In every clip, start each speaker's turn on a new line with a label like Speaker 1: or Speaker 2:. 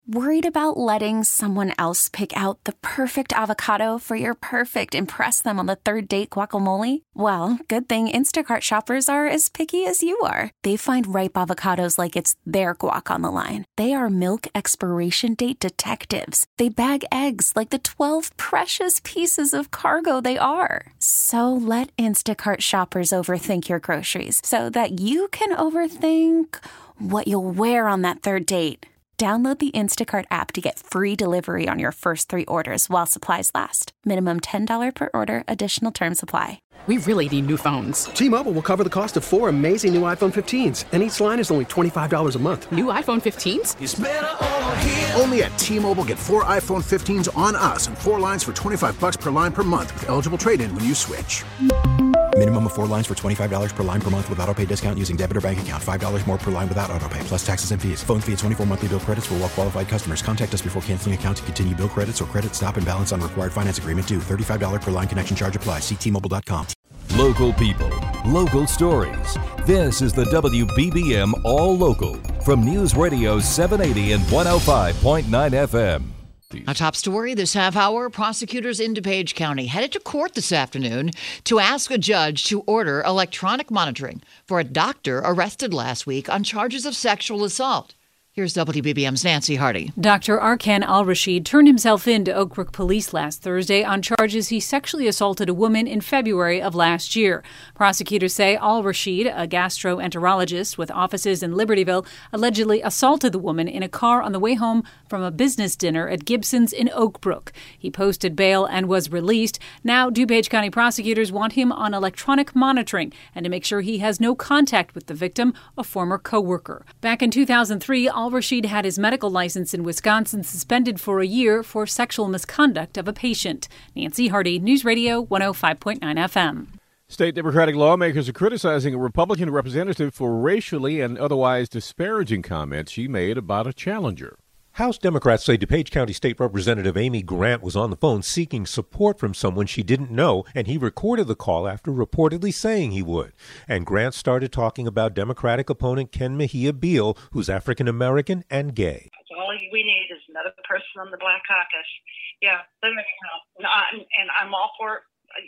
Speaker 1: Worried about letting someone else pick out the perfect avocado for your perfect impress them on the third date guacamole? Well, good thing Instacart shoppers are as picky as you are. They find ripe avocados like it's their guac on the line. They are milk expiration date detectives. They bag eggs like the 12 precious pieces of cargo they are. So let Instacart shoppers overthink your groceries so that you can overthink what you'll wear on that third date. Download the Instacart app to get free delivery on your first 3 orders while supplies last. Minimum $10 per order. Additional terms apply.
Speaker 2: We really need new phones.
Speaker 3: T-Mobile will cover the cost of 4 amazing new iPhone 15s, and each line is only $25 a month.
Speaker 2: New iPhone 15s?
Speaker 4: It's better over here. Only at T-Mobile, get 4 iPhone 15s on us and 4 lines for $25 per line per month with eligible trade-in when you switch.
Speaker 5: Minimum of 4 lines for $25 per line per month with autopay discount using debit or bank account. $5 more per line without autopay, plus taxes and fees. Phone fee at 24 monthly bill credits for well-qualified customers. Contact us before canceling account to continue bill credits or credit stop and balance on required finance agreement due. $35 per line connection charge applies. See T-Mobile.com.
Speaker 6: Local people, local stories. This is the WBBM All Local from News Radio 780 and 105.9 FM.
Speaker 7: A top story this half hour, prosecutors in DuPage County headed to court this afternoon to ask a judge to order electronic monitoring for a doctor arrested last week on charges of sexual assault. Here's WBBM's Nancy Hardy.
Speaker 8: Dr. Arkan Al-Rashid turned himself in to Oak Brook police last Thursday on charges he sexually assaulted a woman in February of last year. Prosecutors say Al-Rashid, a gastroenterologist with offices in Libertyville, allegedly assaulted the woman in a car on the way home from a business dinner at Gibson's in Oak Brook. He posted bail and was released. Now, DuPage County prosecutors want him on electronic monitoring and to make sure he has no contact with the victim, a former co-worker. Back in 2003, Al-Rashid had his medical license in Wisconsin suspended for a year for sexual misconduct of a patient. Nancy Hardy, News Radio 105.9 FM.
Speaker 9: State Democratic lawmakers are criticizing a Republican representative for racially and otherwise disparaging comments she made about a challenger.
Speaker 10: House Democrats say DuPage County State Representative Amy Grant was on the phone seeking support from someone she didn't know, and he recorded the call after reportedly saying he would. And Grant started talking about Democratic opponent Ken Mejia Beal, who's African-American and gay.
Speaker 11: All we need is another person on the Black Caucus. Yeah, but anyhow, and I'm all for,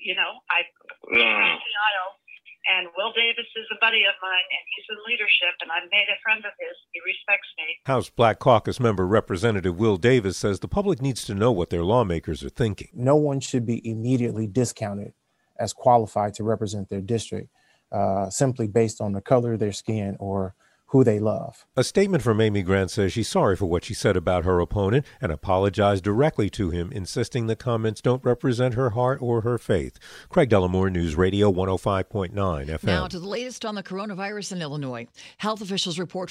Speaker 11: and Will Davis is a buddy of mine, and he's in leadership, and I've made a friend of his. He respects me.
Speaker 10: House Black Caucus member Representative Will Davis says the public needs to know what their lawmakers are thinking.
Speaker 12: No one should be immediately discounted as qualified to represent their district simply based on the color of their skin or who they love.
Speaker 10: A statement from Amy Grant says she's sorry for what she said about her opponent and apologized directly to him, insisting the comments don't represent her heart or her faith. Craig Dellamore, News Radio 105.9 FM.
Speaker 7: Now to the latest on the coronavirus in Illinois. Health officials report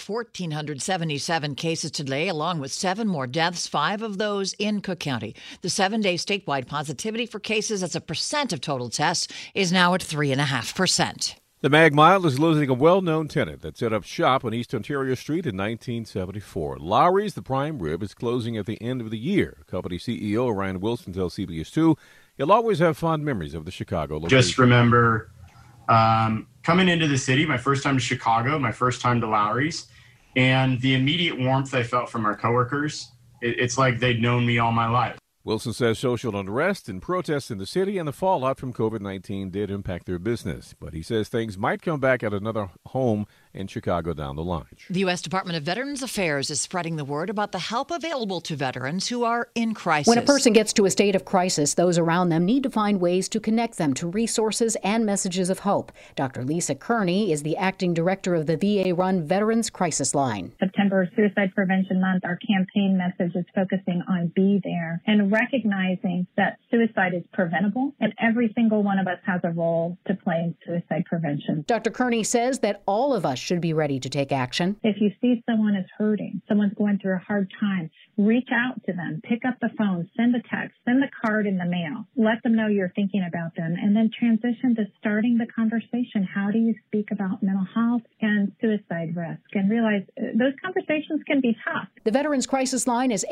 Speaker 7: 1,477 cases today, along with 7 more deaths, 5 of those in Cook County. The 7-day statewide positivity for cases as a percent of total tests is now at 3.5%.
Speaker 9: The Mag Mile is losing a well-known tenant that set up shop on East Ontario Street in 1974. Lowry's, the prime rib, is closing at the end of the year. Company CEO Ryan Wilson tells CBS 2, "You'll always have fond memories of the Chicago location."
Speaker 13: Just remember coming into the city, my first time to Chicago, my first time to Lowry's, and the immediate warmth I felt from our coworkers. It's like they'd known me all my life.
Speaker 9: Wilson says social unrest and protests in the city and the fallout from COVID-19 did impact their business. But he says things might come back at another home in Chicago down the line.
Speaker 7: The U.S. Department of Veterans Affairs is spreading the word about the help available to veterans who are in crisis.
Speaker 14: When a person gets to a state of crisis, those around them need to find ways to connect them to resources and messages of hope. Dr. Lisa Kearney is the acting director of the VA-run Veterans Crisis Line.
Speaker 15: September Suicide Prevention Month, our campaign message is focusing on Be There and recognizing that suicide is preventable, and every single one of us has a role to play in suicide prevention.
Speaker 14: Dr. Kearney says that all of us should be ready to take action.
Speaker 15: If you see someone is hurting, someone's going through a hard time, reach out to them, pick up the phone, send a text, send the card in the mail, let them know you're thinking about them, and then transition to starting the conversation. How do you speak about mental health and suicide risk? And realize those conversations can be tough.
Speaker 14: The Veterans Crisis Line is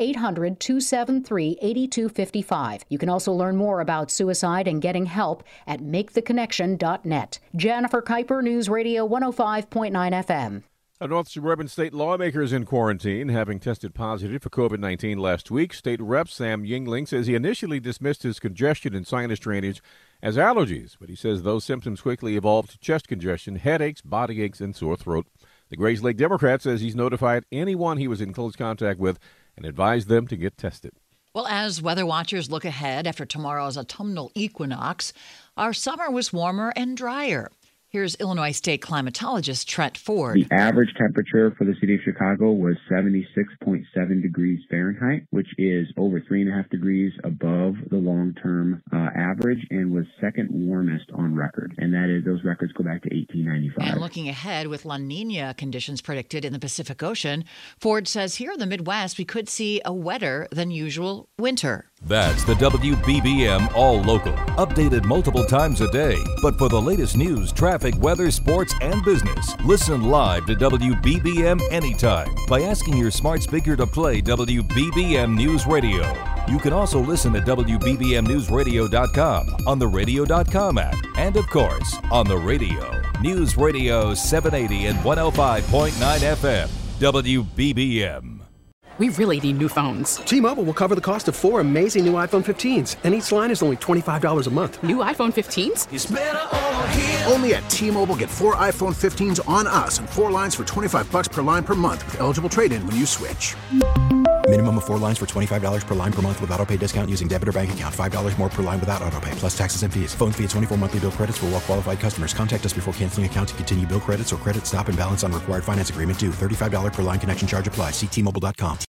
Speaker 14: 800-273-8255. You can also learn more about suicide and getting help at maketheconnection.net. Jennifer Kuiper, News Radio 105.9 FM.
Speaker 9: A North Suburban state lawmaker is in quarantine, having tested positive for COVID-19 last week. State Rep Sam Yingling says he initially dismissed his congestion and sinus drainage as allergies, but he says those symptoms quickly evolved to chest congestion, headaches, body aches, and sore throat. The Grays Lake Democrat says he's notified anyone he was in close contact with and advised them to get tested.
Speaker 7: Well, as weather watchers look ahead after tomorrow's autumnal equinox, our summer was warmer and drier. Here's Illinois State climatologist Trent Ford.
Speaker 16: The average temperature for the city of Chicago was 76.7 degrees Fahrenheit, which is over 3.5 degrees above the long-term average and was second warmest on record. And that is, those records go back to 1895.
Speaker 7: And looking ahead with La Nina conditions predicted in the Pacific Ocean, Ford says here in the Midwest we could see a wetter than usual winter.
Speaker 6: That's the WBBM All Local, updated multiple times a day. But for the latest news, traffic, weather, sports, and business, listen live to WBBM anytime by asking your smart speaker to play WBBM News Radio. You can also listen at WBBMNewsRadio.com, on the Radio.com app, and of course, on the radio. News Radio 780 and 105.9 FM, WBBM.
Speaker 2: We really need new phones.
Speaker 3: T-Mobile will cover the cost of 4 amazing new iPhone 15s, and each line is only $25 a month.
Speaker 2: New iPhone 15s?
Speaker 4: It's better over here. Only at T-Mobile, get 4 iPhone 15s on us and 4 lines for $25 per line per month with eligible trade-in when you switch.
Speaker 5: Minimum of 4 lines for $25 per line per month with autopay discount using debit or bank account. $5 more per line without autopay, plus taxes and fees. Phone fee at 24 monthly bill credits for well-qualified customers. Contact us before canceling account to continue bill credits or credit stop and balance on required finance agreement due. $35 per line connection charge applies. See T-Mobile.com.